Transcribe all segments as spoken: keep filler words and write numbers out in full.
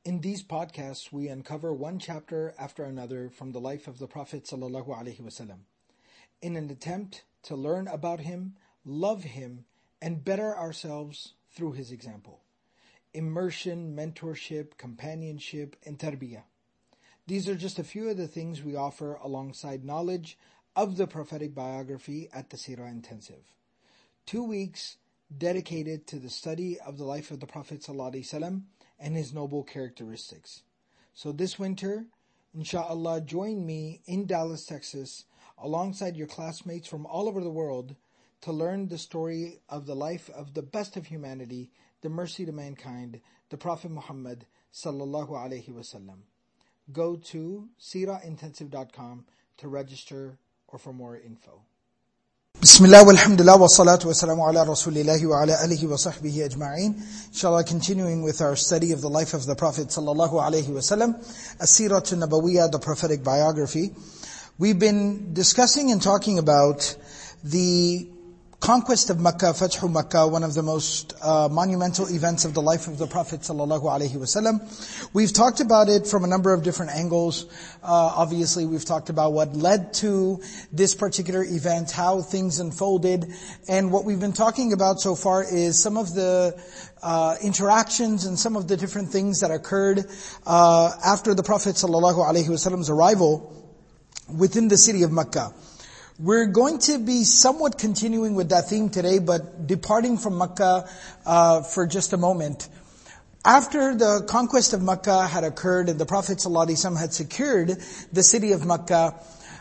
In these podcasts, we uncover one chapter after another from the life of the Prophet ﷺ in an attempt to learn about him, love him, and better ourselves through his example. Immersion, mentorship, companionship, and tarbiyah. These are just a few of the things we offer alongside knowledge of the prophetic biography at the Seerah Intensive. Two weeks dedicated to the study of the life of the Prophet ﷺ and his noble characteristics. So this winter, inshallah, join me in Dallas, Texas, alongside your classmates from all over the world to learn the story of the life of the best of humanity, the mercy to mankind, the Prophet Muhammad sallallahu alaihi wasallam. Go to seerah intensive dot com to register or for more info. Bismillah walhamdulillah wa salatu wa salamu ala rasulillahi wa ala alihi wa sahbihi ajma'in. Inshallah, continuing with our study of the life of the Prophet sallallahu alaihi wasallam, As-Seerah Nabawiyyah, the prophetic biography. We've been discussing and talking about the conquest of Makkah, Fathu Makkah, one of the most uh, monumental events of the life of the Prophet sallallahu alaihi wasallam. We've talked about it from a number of different angles. Uh, obviously, we've talked about what led to this particular event, how things unfolded, and what we've been talking about so far is some of the uh, interactions and some of the different things that occurred uh, after the Prophet sallallahu alaihi wasallam's arrival within the city of Makkah. We're going to be somewhat continuing with that theme today, but departing from Makkah uh, for just a moment. After the conquest of Makkah had occurred and the Prophet ﷺ had secured the city of Makkah,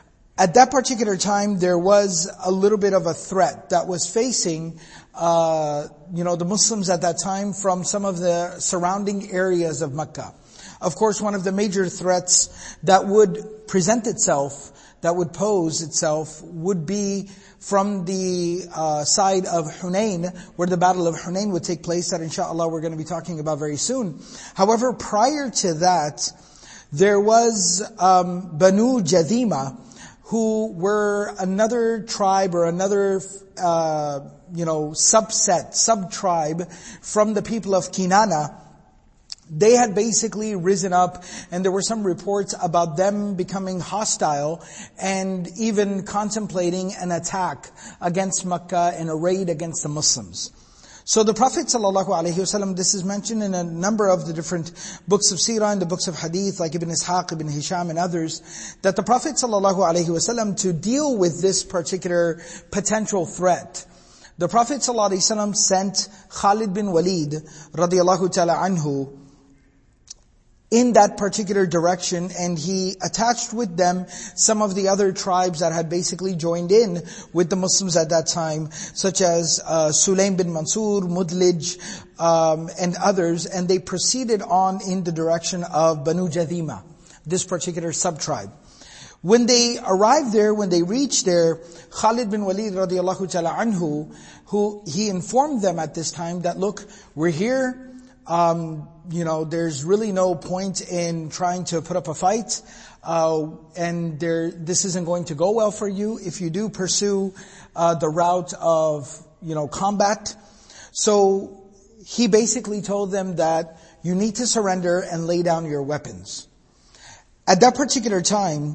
at that particular time there was a little bit of a threat that was facing uh, you know, the Muslims at that time from some of the surrounding areas of Makkah. Of course, one of the major threats that would present itself, that would pose itself, would be from the uh, side of Hunain, where the Battle of Hunain would take place, that inshallah we're going to be talking about very soon. However, prior to that, there was um, Banu Jathima, who were another tribe or another uh, you know, subset, sub-tribe from the people of Kinana. They had basically risen up, and there were some reports about them becoming hostile and even contemplating an attack against Makkah and a raid against the Muslims. So the Prophet ﷺ, this is mentioned in a number of the different books of Seerah and the books of Hadith, like Ibn Ishaq, Ibn Hisham and others, that the Prophet ﷺ, to deal with this particular potential threat, the Prophet ﷺ sent Khalid bin Walid radiyallahu ta'ala anhu in that particular direction, and he attached with them some of the other tribes that had basically joined in with the Muslims at that time, such as uh, Sulaim bin Mansur, Mudlij, um, and others, and they proceeded on in the direction of Banu Jathima, this particular sub-tribe. When they arrived there, when they reached there, Khalid bin Walid radiallahu ta'ala anhu, who he informed them at this time that, look, we're here, Um, you know, there's really no point in trying to put up a fight, uh, and there, this isn't going to go well for you if you do pursue uh, the route of, you know, combat. So he basically told them that you need to surrender and lay down your weapons. At that particular time,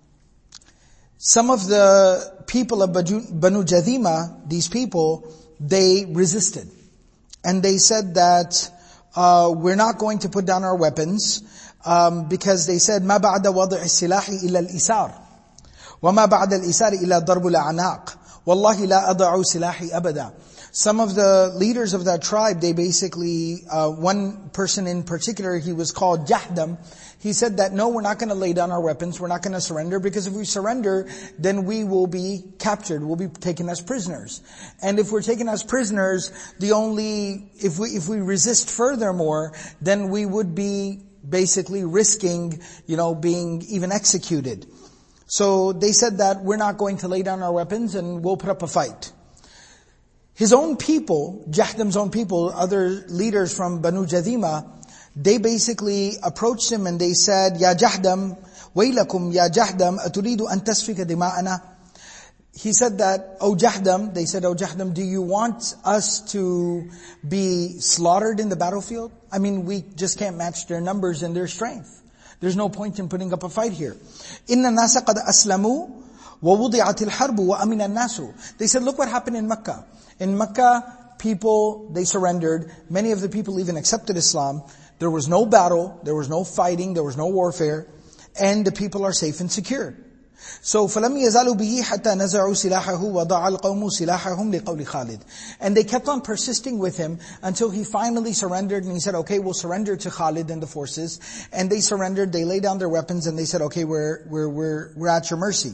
some of the people of Banu Jathima, these people, they resisted, and they said that Uh, we're not going to put down our weapons, um, because they said, ما بعد وضع السلاح إلا الإسار وما بعد الإسار إلا ضرب الأعناق والله لا أضع سلاحي أبدا. Some of the leaders of that tribe, they basically, uh, one person in particular, he was called Jahdam. He said that, no, we're not going to lay down our weapons, we're not going to surrender, because if we surrender, then we will be captured, we'll be taken as prisoners. And if we're taken as prisoners, the only, if we, if we resist furthermore, then we would be basically risking, you know, being even executed. So they said that we're not going to lay down our weapons and we'll put up a fight. His own people, Jahdam's own people, other leaders from Banu Jathima, they basically approached him and they said, Ya Jahdam, وَيْلَكُمْ Ya Jahdam, أَتُرِيدُ أَن تَسْفِكَ دِمَاءَنَا. he said that, O Jahdam, they said, O Jahdam, do you want us to be slaughtered in the battlefield? I mean, we just can't match their numbers and their strength. There's no point in putting up a fight here. Inna nasa qad aslamu wa wudi'at al-harbu wa amina an-nasu. They said, look what happened in Mecca. In Mecca, people, they surrendered. Many of the people even accepted Islam. There was no battle, there was no fighting, there was no warfare, and the people are safe and secure. So فَلَمْ يَزَالُوا بِهِ حَتَّى نَزَعُوا سِلَاحَهُ وَضَعَ الْقَوْمُ سِلَاحَهُمْ لِقَوْلِ خَالِدٍ. And they kept on persisting with him until he finally surrendered, and he said, okay, we'll surrender to Khalid and the forces. And they surrendered, they laid down their weapons, and they said, okay, we're, we're, we're, we're at your mercy.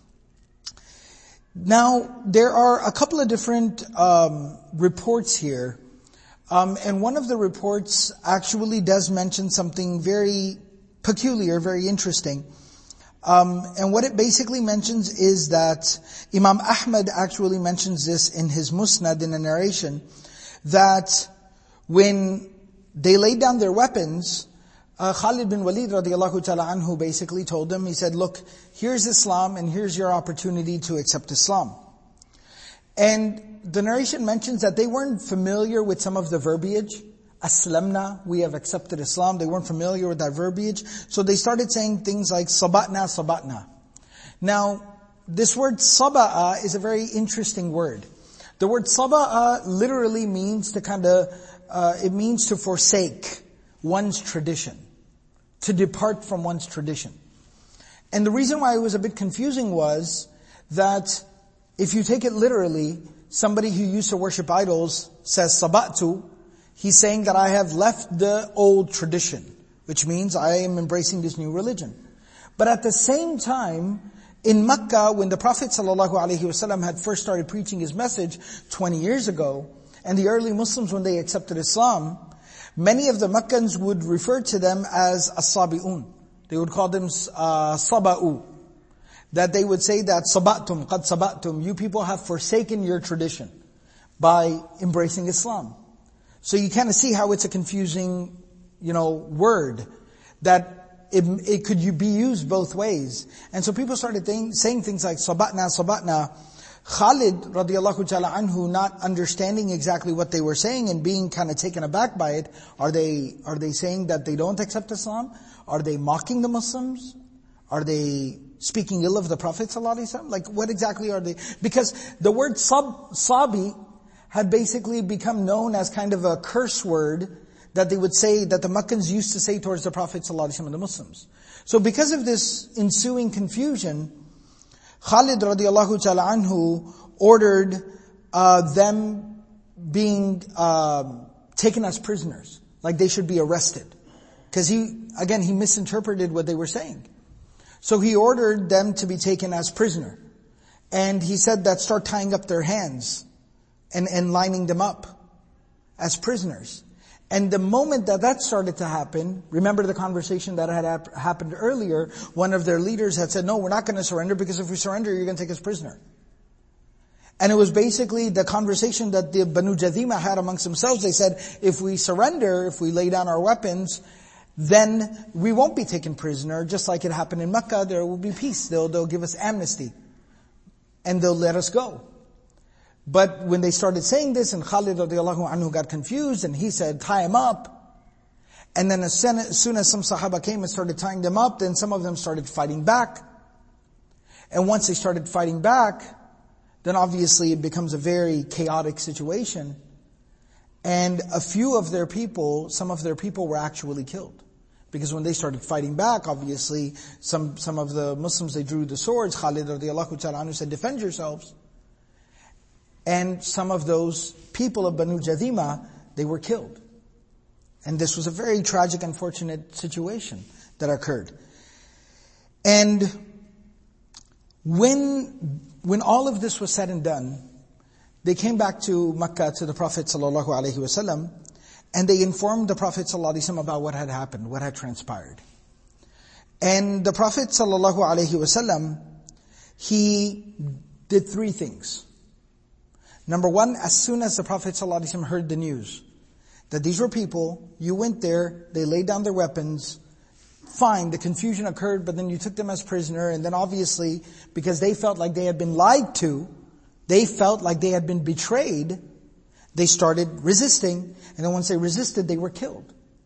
Now, there are a couple of different um, reports here. Um, and one of the reports actually does mention something very peculiar, very interesting. Um, and what it basically mentions is that Imam Ahmad actually mentions this in his Musnad in a narration, that when they laid down their weapons, uh, Khalid bin Walid radiallahu ta'ala anhu basically told them, he said, look, here's Islam and here's your opportunity to accept Islam. And the narration mentions that they weren't familiar with some of the verbiage. Aslamna, we have accepted Islam. They weren't familiar with that verbiage. So they started saying things like sabatna, sabatna. Now, this word saba'a is a very interesting word. The word saba'a literally means to kind of, uh, it means to forsake one's tradition. To depart from one's tradition. And the reason why it was a bit confusing was that if you take it literally, somebody who used to worship idols says sabatu, he's saying that I have left the old tradition, which means I am embracing this new religion. But at the same time, in Mecca, when the Prophet ﷺ had first started preaching his message twenty years ago, and the early Muslims, when they accepted Islam, many of the Meccans would refer to them as as-sabi'un. They would call them uh, saba'u. That they would say that sabatum, qad sabatum, you people have forsaken your tradition by embracing Islam. So you kind of see how it's a confusing, you know, word, that it, it could be used both ways. And so people started think, saying things like sabatna, sabatna. Khalid radiallahu ta'ala anhu, not understanding exactly what they were saying and being kind of taken aback by it. Are they, are they saying that they don't accept Islam? Are they mocking the Muslims? Are they speaking ill of the Prophet sallallahu alaihi wasallam? Like, what exactly are they? Because the word sab, sabi, had basically become known as kind of a curse word that they would say, that the Meccans used to say towards the Prophet ﷺ and the Muslims. So because of this ensuing confusion, Khalid radiallahu ta'ala anhu ordered uh, them being uh, taken as prisoners. Like they should be arrested. Because he, again, he misinterpreted what they were saying. So he ordered them to be taken as prisoner. And he said that start tying up their hands. And, and lining them up as prisoners. And the moment that that started to happen, remember the conversation that had hap- happened earlier, one of their leaders had said, no, we're not going to surrender, because if we surrender, you're going to take us prisoner. And it was basically the conversation that the Banu Jathima had amongst themselves. They said, if we surrender, if we lay down our weapons, then we won't be taken prisoner, just like it happened in Mecca. There will be peace. They'll, they'll give us amnesty. And they'll let us go. But when they started saying this, and Khalid radiallahu anhu got confused, and he said, tie him up. And then as soon as some Sahaba came and started tying them up, then some of them started fighting back. And once they started fighting back, then obviously it becomes a very chaotic situation. And a few of their people, some of their people were actually killed. Because when they started fighting back, obviously, some, some of the Muslims, they drew the swords. Khalid radiallahu ta'ala anhu said, defend yourselves. And some of those people of Banu Jathima, they were killed. And this was a very tragic, unfortunate situation that occurred. And when, when all of this was said and done, they came back to Mecca to the Prophet sallallahu alaihi wasallam, and they informed the Prophet sallallahu alaihi wasallam about what had happened, what had transpired. And the Prophet sallallahu alaihi wasallam, he did three things. Number one, as soon as the Prophet ﷺ heard the news that these were people, you went there, they laid down their weapons, Fine, the confusion occurred, but then you took them as prisoner, and then obviously, because they felt like they had been lied to, they felt like they had been betrayed, they started resisting, and then once they resisted, they were killed.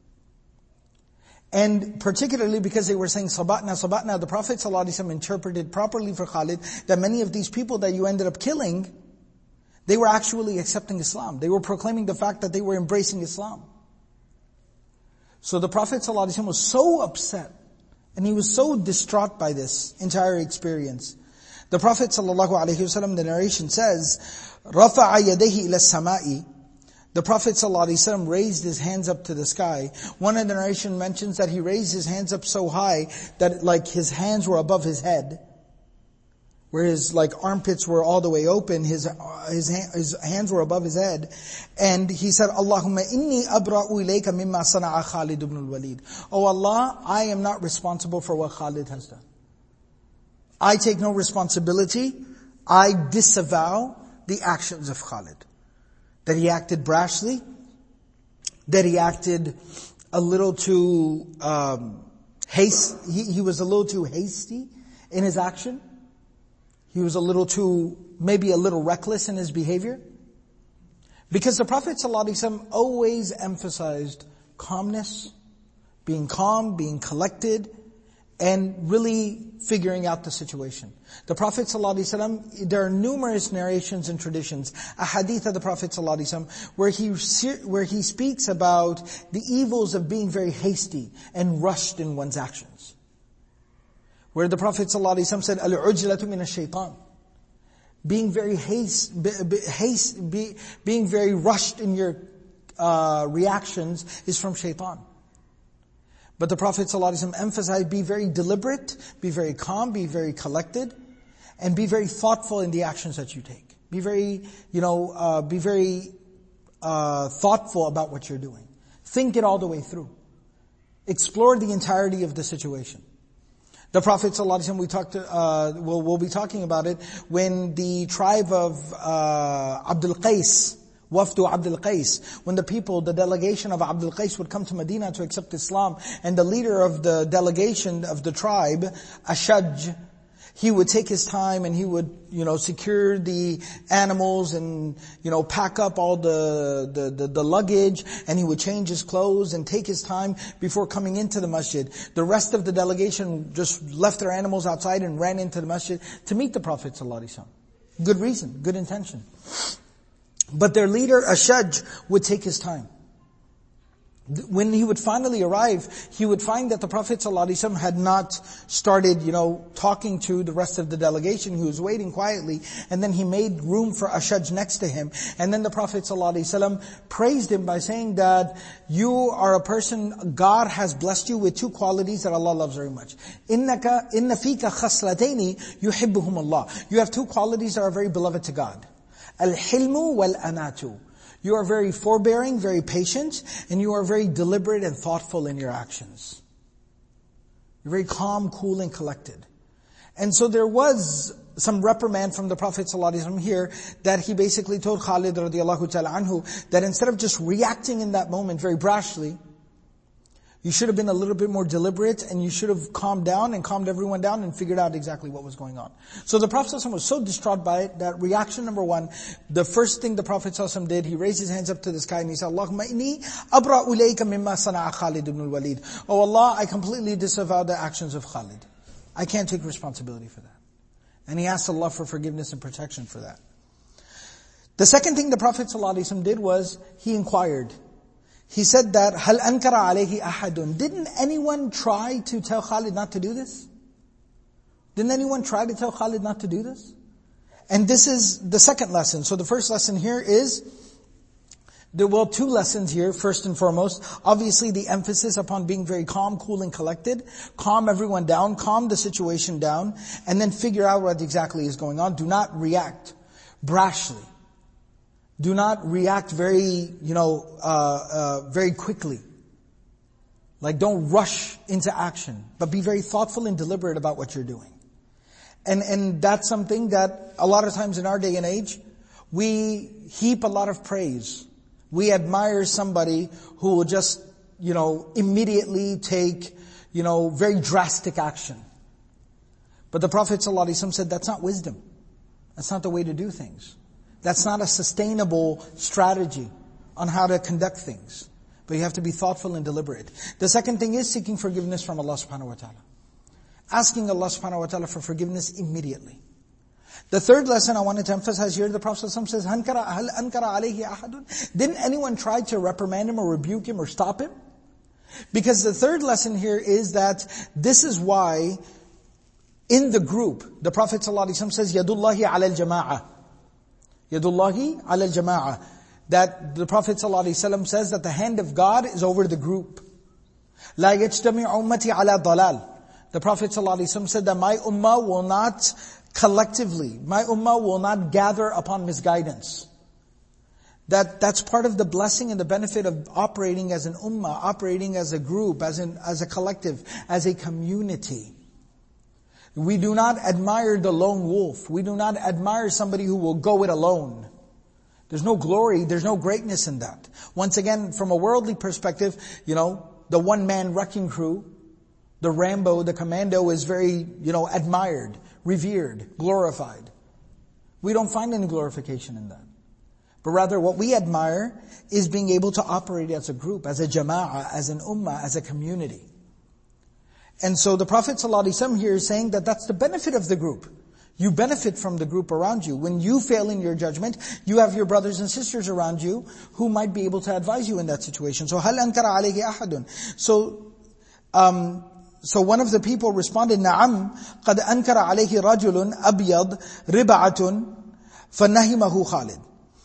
And particularly because they were saying, Sabatna, Sabatna, the Prophet ﷺ interpreted properly for Khalid that many of these people that you ended up killing, they were actually accepting Islam. They were proclaiming the fact that they were embracing Islam. So the Prophet ﷺ was so upset, and he was so distraught by this entire experience. The Prophet ﷺ, the narration says, رَفَعَ يَدَيْهِ إِلَى السَّمَاءِ. The Prophet ﷺ raised his hands up to the sky. One of the narration mentions that he raised his hands up so high that like his hands were above his head. Where his like armpits were all the way open, his his his hands were above his head, and he said, "Allahumma inni abra'u ilayka mimma sana'a Khalid ibn al-Walid." Oh Allah, I am not responsible for what Khalid has done. I take no responsibility. I disavow the actions of Khalid. That he acted brashly, that he acted a little too um, haste. He, he was a little too hasty in his action. He was a little too, maybe a little reckless in his behavior. Because the Prophet ﷺ always emphasized calmness, being calm, being collected, and really figuring out the situation. The Prophet ﷺ, there are numerous narrations and traditions, a hadith of the Prophet ﷺ, where he, where he speaks about the evils of being very hasty and rushed in one's actions. Where the Prophet ﷺ said, Al-ujlatu min ash-shaytan. Being very haste, be, be, haste be, being very rushed in your uh, reactions is from shaitan. But the Prophet ﷺ emphasized, be very deliberate, be very calm, be very collected, and be very thoughtful in the actions that you take. Be very, you know, uh, be very uh, thoughtful about what you're doing. Think it all the way through. Explore the entirety of the situation. The Prophet ﷺ, we talked, uh, we'll, we'll be talking about it, when the tribe of uh, Abdul Qais, Wafdu Abdul Qais, when the people, the delegation of Abdul Qais would come to Medina to accept Islam, and the leader of the delegation of the tribe, Ashaj, he would take his time and he would, you know, secure the animals and, you know, pack up all the, the, the, the luggage, and he would change his clothes and take his time before coming into the masjid. The rest of the delegation just left their animals outside and ran into the masjid to meet the Prophet ﷺ. Good reason, good intention. But their leader, Ashaj, would take his time. When he would finally arrive, he would find that the Prophet ﷺ had not started, you know, talking to the rest of the delegation. He was waiting quietly, and then he made room for Ashaj next to him. And then the Prophet ﷺ praised him by saying that you are a person, God has blessed you with two qualities that Allah loves very much. إِنَّكَ إِنَّ فِيكَ خَصْلَتَيْنِ يُحِبُّهُمُ اللَّهِ. You have two qualities that are very beloved to God. Al-hilmu wal-anatu. You are very forbearing, very patient, and you are very deliberate and thoughtful in your actions. You're very calm, cool, and collected. And so there was some reprimand from the Prophet ﷺ here, that he basically told Khalid radiallahu ta'ala anhu, that instead of just reacting in that moment very brashly, you should have been a little bit more deliberate, and you should have calmed down and calmed everyone down and figured out exactly what was going on. So the Prophet ﷺ was so distraught by it that reaction number one, the first thing the Prophet ﷺ did, he raised his hands up to the sky and he said, Allahumma inni abra'u ilayka mimma sana'a Khalid ibn al-Walid. Oh Allah, I completely disavow the actions of Khalid. I can't take responsibility for that. And he asked Allah for forgiveness and protection for that. The second thing the Prophet ﷺ did was, he inquired. He said that, هَلْ أَنْكَرَ عَلَيْهِ أَحَدٌ. Didn't anyone try to tell Khalid not to do this? Didn't anyone try to tell Khalid not to do this? And this is the second lesson. So the first lesson here is, there were two lessons here, first and foremost. Obviously the emphasis upon being very calm, cool, and collected. Calm everyone down, calm the situation down, and then figure out what exactly is going on. Do not react brashly. Do not react very, you know, uh, uh, very quickly. Like, don't rush into action, but be very thoughtful and deliberate about what you're doing. And and that's something that a lot of times in our day and age, we heap a lot of praise. We admire somebody who will just, you know, immediately take, you know, very drastic action. But the Prophet ﷺ said, that's not wisdom. That's not the way to do things. That's not a sustainable strategy on how to conduct things. But you have to be thoughtful and deliberate. The second thing is seeking forgiveness from Allah subhanahu wa ta'ala. Asking Allah subhanahu wa ta'ala for forgiveness immediately. The third lesson I wanted to emphasize here, the Prophet ﷺ says, هَلْ أَنْكَرَ عَلَيْهِ أَحَدٌ? Didn't anyone try to reprimand him or rebuke him or stop him? Because the third lesson here is that this is why in the group, the Prophet ﷺ says, يَدُ اللَّهِ عَلَى الْجَمَاعَةِ يَدُ اللَّهِ عَلَى الْجَمَاعَةِ That the Prophet ﷺ says that the hand of God is over the group. لَا يَجْتَمِعُ أُمَّتِي عَلَى ضَلَالٍ The Prophet ﷺ said that my ummah will not collectively, my ummah will not gather upon misguidance. That that's part of the blessing and the benefit of operating as an ummah, operating as a group, as an as a collective, as a community. We do not admire the lone wolf. We do not admire somebody who will go it alone. There's no glory, there's no greatness in that. Once again, from a worldly perspective, you know, the one-man wrecking crew, the Rambo, the commando is very, you know, admired, revered, glorified. We don't find any glorification in that. But rather what we admire is being able to operate as a group, as a jama'ah, as an ummah, as a community. And so the Prophet ﷺ here is saying that that's the benefit of the group. You benefit from the group around you. When you fail in your judgment, you have your brothers and sisters around you who might be able to advise you in that situation. So هَلْ أَنْكَرَ عَلَيْهِ أَحَدٌ So, um, so one of the people responded, نَعَمْ قَدْ أَنْكَرَ عَلَيْهِ رَجُلٌ أَبْيَضْ رِبَعَةٌ فَنَهِمَهُ خَالِدٌ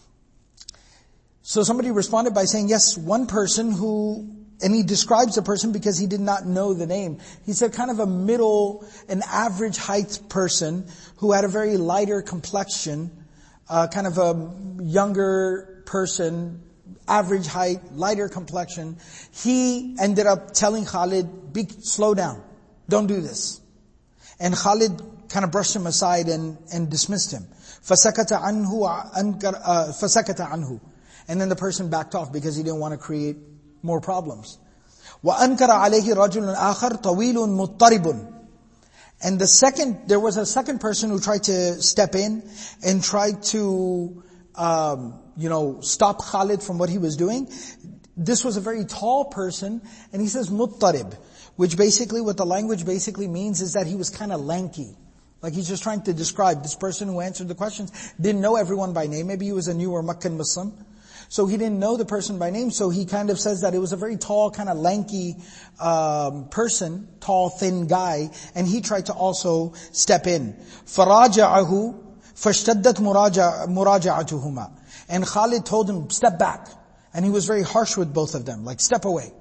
So somebody responded by saying, yes, one person who, and he describes the person because he did not know the name. He said kind of a middle, an average height person who had a very lighter complexion, uh, kind of a younger person, average height, lighter complexion. He ended up telling Khalid, Be, slow down, don't do this. And Khalid kind of brushed him aside and, and dismissed him. فَسَكَتَ عَنْهُ فَسَكَتَ عَنْهُ And then the person backed off because he didn't want to create more problems. وَأَنْكَرَ عَلَيْهِ رَجُلٌ آخَرْ طَوِيلٌ مُضْطَرِبٌ And the second, there was a second person who tried to step in and tried to, um, you know, stop Khalid from what he was doing. This was a very tall person, and he says مُضْطَرِب, which basically, what the language basically means is that he was kind of lanky. Like he's just trying to describe this person who answered the questions, didn't know everyone by name. Maybe he was a newer Meccan Muslim. So he didn't know the person by name, so he kind of says that it was a very tall, kind of lanky um, person, tall, thin guy, and he tried to also step in. فَرَاجَعَهُ فَاشْتَدَّتْ مُرَاجَعَتُهُمَا And Khalid told him, step back. And he was very harsh with both of them, like step away.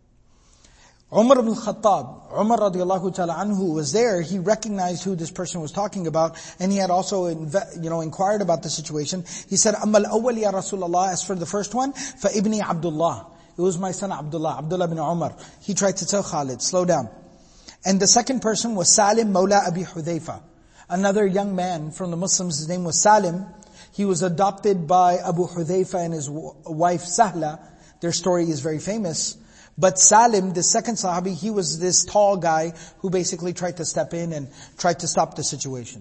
Umar ibn Khattab, Umar radiallahu ta'ala anhu was there. He recognized who this person was talking about, and he had also, you know, inquired about the situation. He said, "Amma al-awwal ya Rasulullah." As for the first one, fa ibni Abdullah. It was my son Abdullah, Abdullah ibn Umar. He tried to tell Khalid, slow down. And the second person was Salim Mawla Abi Hudhayfa, another young man from the Muslims. His name was Salim. He was adopted by Abu Hudhayfa and his wife Sahla. Their story is very famous. But Salim, the second Sahabi, he was this tall guy who basically tried to step in and tried to stop the situation.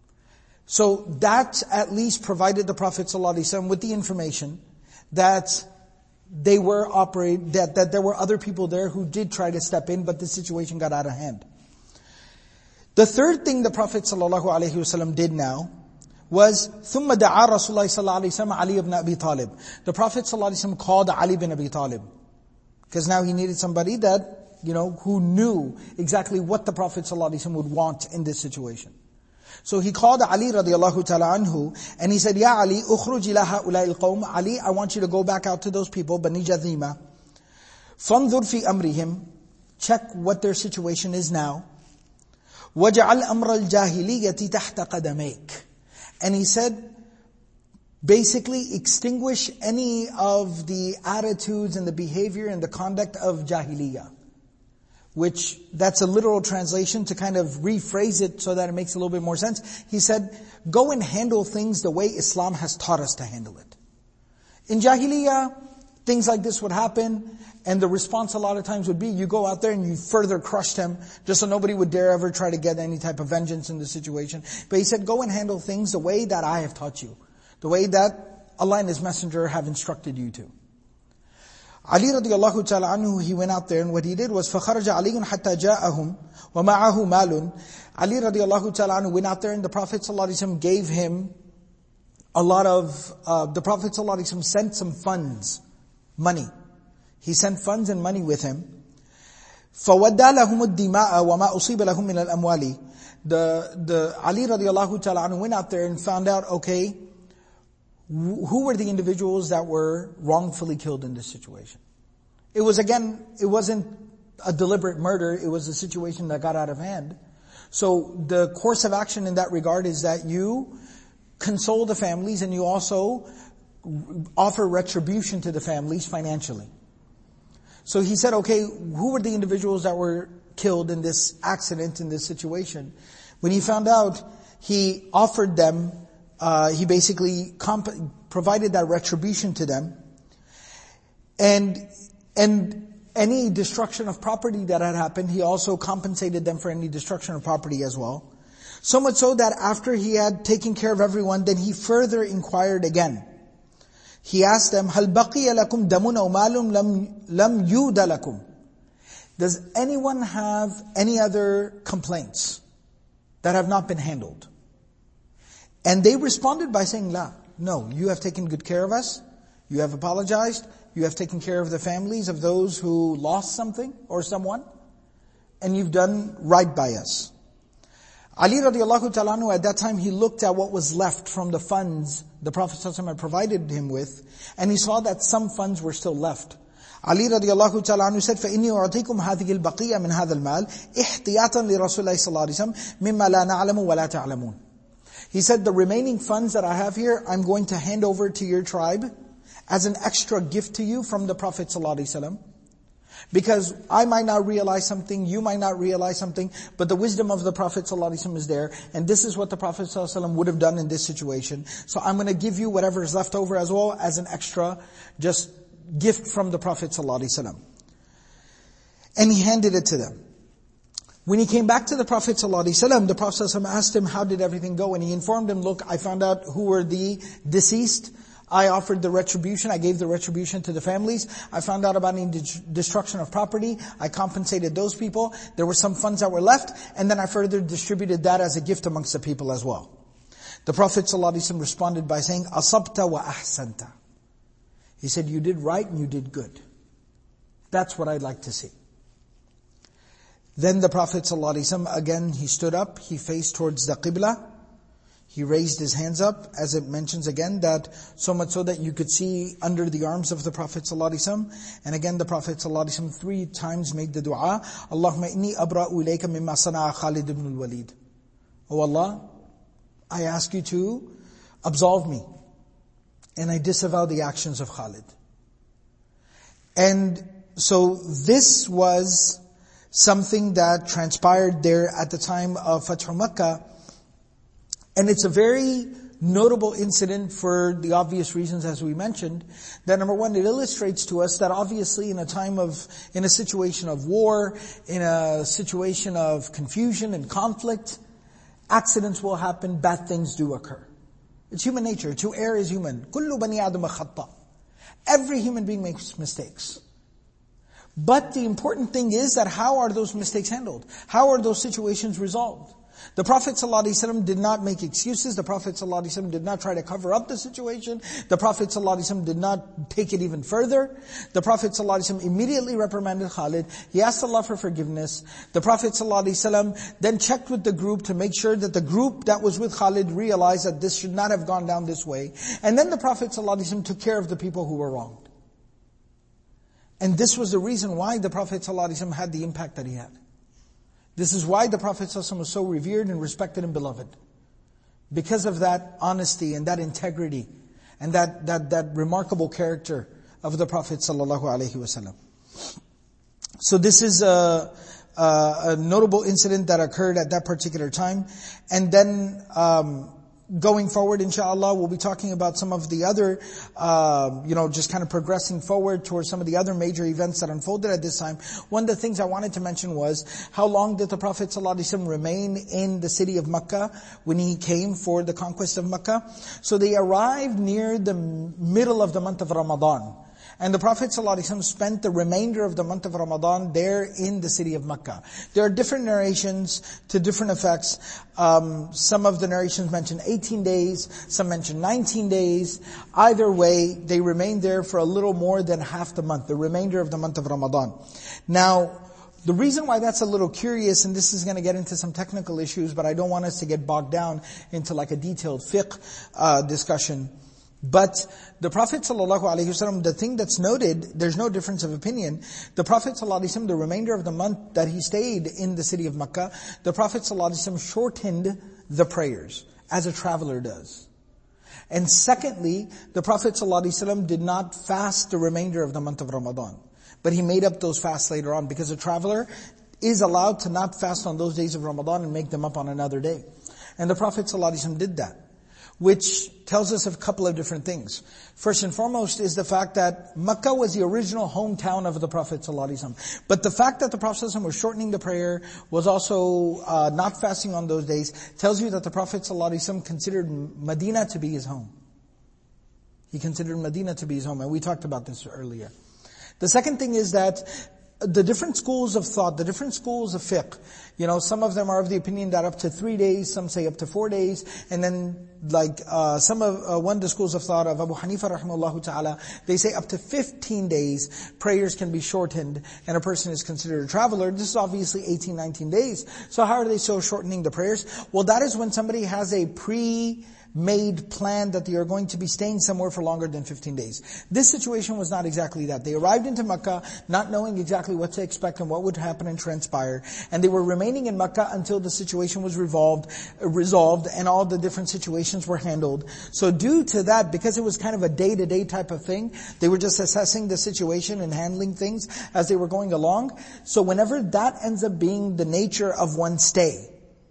So that at least provided the Prophet ﷺ with the information that they were operate, that, that there were other people there who did try to step in, but the situation got out of hand. The third thing the Prophet ﷺ did now was ثُمَّ دَعَى رَسُولُ اللَّهِ صَلَّى اللَّهُ عَلَيْهِ وسلم عَلِيَّ بْنَ أَبِي طَالِبٍ The Prophet ﷺ called Ali bin Abi Talib. Because now he needed somebody that, you know, who knew exactly what the Prophet ﷺ would want in this situation. So he called Ali radiallahu ta'ala anhu, and he said, Ya Ali, ukhruj ila ha'ulai al-qawm. Ali, I want you to go back out to those people, Bani Jathima. Fanzur fi amrihim. Check what their situation is now. وَجَعَلْ أَمْرَ الْجَاهِلِيَّةِ تَحْتَ قَدَمَيْكَ And he said, basically extinguish any of the attitudes and the behavior and the conduct of Jahiliyyah. Which, that's a literal translation to kind of rephrase it so that it makes a little bit more sense. He said, go and handle things the way Islam has taught us to handle it. In Jahiliyyah, things like this would happen, and the response a lot of times would be, you go out there and you further crushed him, just so nobody would dare ever try to get any type of vengeance in the situation. But he said, go and handle things the way that I have taught you, the way that Allah and His Messenger have instructed you to. Ali radiallahu ta'ala anhu, he went out there, and what he did was, فَخَرَجَ عَلِيٌّ حَتَّى جَاءَهُمْ وَمَعَهُ مَالٌ. Ali radiallahu ta'ala anhu went out there, and the Prophet sallallahu alaihi wasallam gave him a lot of, uh, the Prophet sallallahu alaihi wasallam sent some funds, money. He sent funds and money with him. فَوَدَّى لَهُمُ الدِّمَاءَ وَمَا أُصِيبَ لَهُم مِّنَ الْأَمْوَالِ. The, the Ali radiallahu ta'ala anhu went out there and found out, okay, who were the individuals that were wrongfully killed in this situation? It was again, it wasn't a deliberate murder, it was a situation that got out of hand. So the course of action in that regard is that you console the families and you also offer retribution to the families financially. So he said, okay, who were the individuals that were killed in this accident, in this situation? When he found out, he offered them Uh, he basically comp- provided that retribution to them. And, and any destruction of property that had happened, he also compensated them for any destruction of property as well. So much so that after he had taken care of everyone, then he further inquired again. He asked them, هَلْ بَقِيَ لَكُمْ دَمٌ أَوْ مَالٌ لَمْ يُودَ لَكُمْ. Does anyone have any other complaints that have not been handled? And they responded by saying, La, no, you have taken good care of us, you have apologized, you have taken care of the families of those who lost something or someone, and you've done right by us. Ali radiallahu ta'ala anhu, at that time, he looked at what was left from the funds the Prophet ﷺ had provided him with, and he saw that some funds were still left. Ali radiallahu ta'ala anhu said, فَإِنِّي أُعْطِيكُمْ هَذِهِ الْبَقِيَّةَ مِنْ هَذَا الْمَالِ احْتِيَاطًا لِرَسُولِ اللَّهِ صَلَّى اللَّهُ عَلَيْهِ وسلم مِمَّا لَا نَعْلَمُ وَلَا تَعْلَمُونَ. He said, the remaining funds that I have here, I'm going to hand over to your tribe as an extra gift to you from the Prophet ﷺ. Because I might not realize something, you might not realize something, but the wisdom of the Prophet ﷺ is there, and this is what the Prophet ﷺ would have done in this situation. So I'm going to give you whatever is left over as well as an extra just gift from the Prophet ﷺ. And he handed it to them. When he came back to the Prophet ﷺ, the Prophet ﷺ asked him, how did everything go? And he informed him, look, I found out who were the deceased. I offered the retribution. I gave the retribution to the families. I found out about any destruction of property. I compensated those people. There were some funds that were left. And then I further distributed that as a gift amongst the people as well. The Prophet ﷺ responded by saying, Asabta wa ahsanta. He said, you did right and you did good. That's what I'd like to see. Then the Prophet ﷺ, again, he stood up, he faced towards the Qibla, he raised his hands up, as it mentions again, that so much so that you could see under the arms of the Prophet ﷺ. And again, the Prophet ﷺ three times made the dua, Allahumma inni abra'u ilayka mimma sana'a Khalid ibn al-Walid. Oh Allah, I ask you to absolve me, and I disavow the actions of Khalid. And so this was something that transpired there at the time of Fathu Makkah. And it's a very notable incident for the obvious reasons as we mentioned. That number one, it illustrates to us that obviously in a time of, in a situation of war, in a situation of confusion and conflict, accidents will happen, bad things do occur. It's human nature. To err is human. كُلُّ بَنِي آدَمَ خَطَّأ. Every human being makes mistakes. But the important thing is that how are those mistakes handled? How are those situations resolved? The Prophet ﷺ did not make excuses. The Prophet ﷺ did not try to cover up the situation. The Prophet ﷺ did not take it even further. The Prophet ﷺ immediately reprimanded Khalid. He asked Allah for forgiveness. The Prophet ﷺ then checked with the group to make sure that the group that was with Khalid realized that this should not have gone down this way. And then the Prophet ﷺ took care of the people who were wronged. And this was the reason why the Prophet ﷺ had the impact that he had. This is why the Prophet ﷺ was so revered and respected and beloved. Because of that honesty and that integrity and that that that remarkable character of the Prophet ﷺ. So this is a, a, a notable incident that occurred at that particular time. And then um, going forward, inshallah, we'll be talking about some of the other, uh, you know, just kind of progressing forward towards some of the other major events that unfolded at this time. One of the things I wanted to mention was, how long did the Prophet ﷺ remain in the city of Mecca when he came for the conquest of Mecca? So they arrived near the middle of the month of Ramadan. And the Prophet ﷺ spent the remainder of the month of Ramadan there in the city of Mecca. There are different narrations to different effects. Um, some of the narrations mention eighteen days, some mention nineteen days. Either way, they remained there for a little more than half the month, the remainder of the month of Ramadan. Now, the reason why that's a little curious, and this is going to get into some technical issues, but I don't want us to get bogged down into like a detailed fiqh uh, discussion. But the Prophet ﷺ, the thing that's noted, there's no difference of opinion. The Prophet ﷺ, the remainder of the month that he stayed in the city of Mecca, the Prophet ﷺ shortened the prayers, as a traveler does. And secondly, the Prophet ﷺ did not fast the remainder of the month of Ramadan. But he made up those fasts later on, because a traveler is allowed to not fast on those days of Ramadan and make them up on another day. And the Prophet ﷺ did that, which tells us a couple of different things. First and foremost is the fact that Mecca was the original hometown of the Prophet ﷺ. But the fact that the Prophet ﷺ was shortening the prayer, was also uh, not fasting on those days, tells you that the Prophet ﷺ considered Medina to be his home. He considered Medina to be his home, and we talked about this earlier. The second thing is that the different schools of thought, the different schools of fiqh, you know, some of them are of the opinion that up to three days, some say up to four days, and then like uh some of uh, one of the schools of thought of Abu Hanifa rahimahullah ta'ala, they say up to fifteen days prayers can be shortened and a person is considered a traveler. This is obviously eighteen, nineteen days. So how are they so shortening the prayers? Well, that is when somebody has a pre made plan that they are going to be staying somewhere for longer than fifteen days. This situation was not exactly that. They arrived into Mecca not knowing exactly what to expect and what would happen and transpire. And they were remaining in Mecca until the situation was revolved, resolved and all the different situations were handled. So due to that, because it was kind of a day-to-day type of thing, they were just assessing the situation and handling things as they were going along. So whenever that ends up being the nature of one's stay,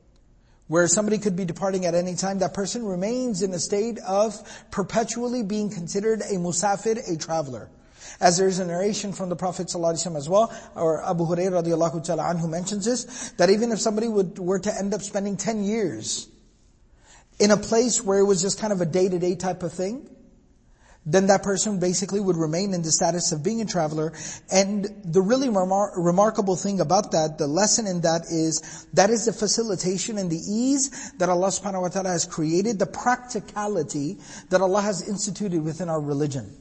where somebody could be departing at any time, that person remains in a state of perpetually being considered a musafir, a traveler. As there is a narration from the Prophet ﷺ as well, or Abu Hurairah radiallahu ta'ala anhu mentions this, that even if somebody would, were to end up spending ten years in a place where it was just kind of a day-to-day type of thing, then that person basically would remain in the status of being a traveler. And the really remar- remarkable thing about that, the lesson in that is, that is the facilitation and the ease that Allah subhanahu wa ta'ala has created, the practicality that Allah has instituted within our religion.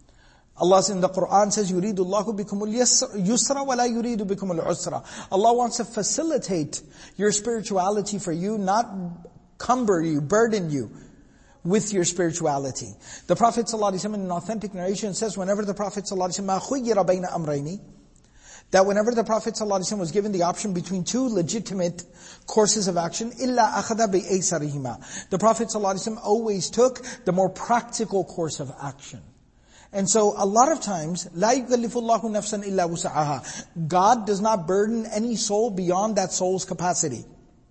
Allah in the Quran says, يُرِيدُ اللَّهُ بِكُمُ الْيُسْرَ وَلَا يُرِيدُ بِكُمُ الْعُسْرَ. Allah wants to facilitate your spirituality for you, not cumber you, burden you with your spirituality. The Prophet ﷺ in an authentic narration says, whenever the Prophet ﷺ مَا خُيِّرَ بَيْنَ أَمْرَيْنِ, that whenever the Prophet ﷺ was given the option between two legitimate courses of action, إِلَّا أَخَذَ بِأَيْسَرِهِمَا, the Prophet ﷺ always took the more practical course of action. And so a lot of times, لَا يُكَلِّفُ اللَّهُ نَفْسًا إِلَّا وُسَعَهَا, God does not burden any soul beyond that soul's capacity.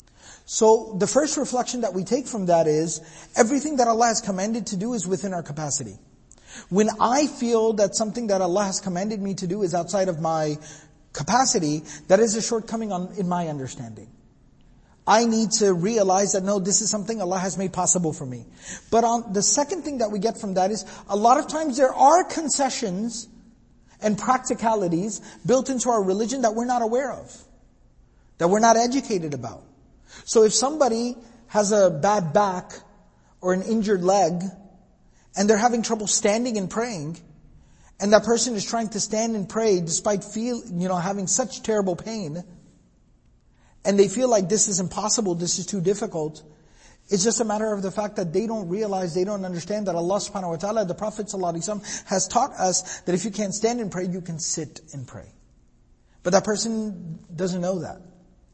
So the first reflection that we take from that is, everything that Allah has commanded to do is within our capacity. When I feel that something that Allah has commanded me to do is outside of my capacity, that is a shortcoming on, in my understanding. I need to realize that no, this is something Allah has made possible for me. But on the second thing that we get from that is, a lot of times there are concessions and practicalities built into our religion that we're not aware of, that we're not educated about. So if somebody has a bad back or an injured leg, and they're having trouble standing and praying, and that person is trying to stand and pray despite feel, you know, having such terrible pain, and they feel like this is impossible, this is too difficult, it's just a matter of the fact that they don't realize, they don't understand that Allah subhanahu wa ta'ala, the Prophet ﷺ has taught us that if you can't stand and pray, you can sit and pray. But that person doesn't know that.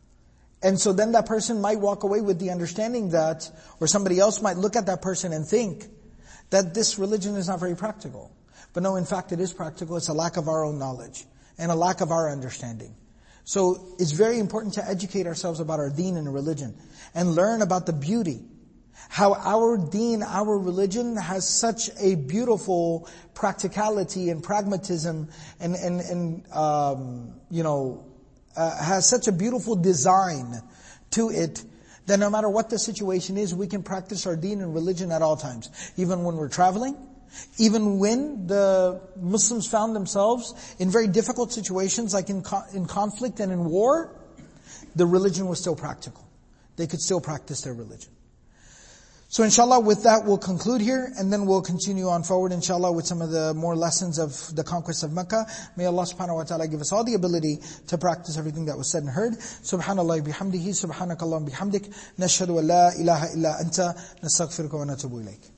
And so then that person might walk away with the understanding that, or somebody else might look at that person and think that this religion is not very practical. But no, in fact it is practical. It's a lack of our own knowledge and a lack of our understanding. So it's very important to educate ourselves about our deen and religion and learn about the beauty How our deen, our religion has such a beautiful practicality and pragmatism and, and, and um, you know, uh, has such a beautiful design to it that no matter what the situation is, we can practice our deen and religion at all times. Even when we're traveling, even when the Muslims found themselves in very difficult situations like in, co- in conflict and in war, the religion was still practical. They could still practice their religion. So inshallah, with that we'll conclude here, and then we'll continue on forward inshallah with some of the more lessons of the conquest of Mecca. May Allah subhanahu wa ta'ala give us all the ability to practice everything that was said and heard. Subhanallah bihamdihi, subhanakallahum bihamdik, nashhadu an la ilaha illa anta, nastaghfiruka wa natubu ilayk.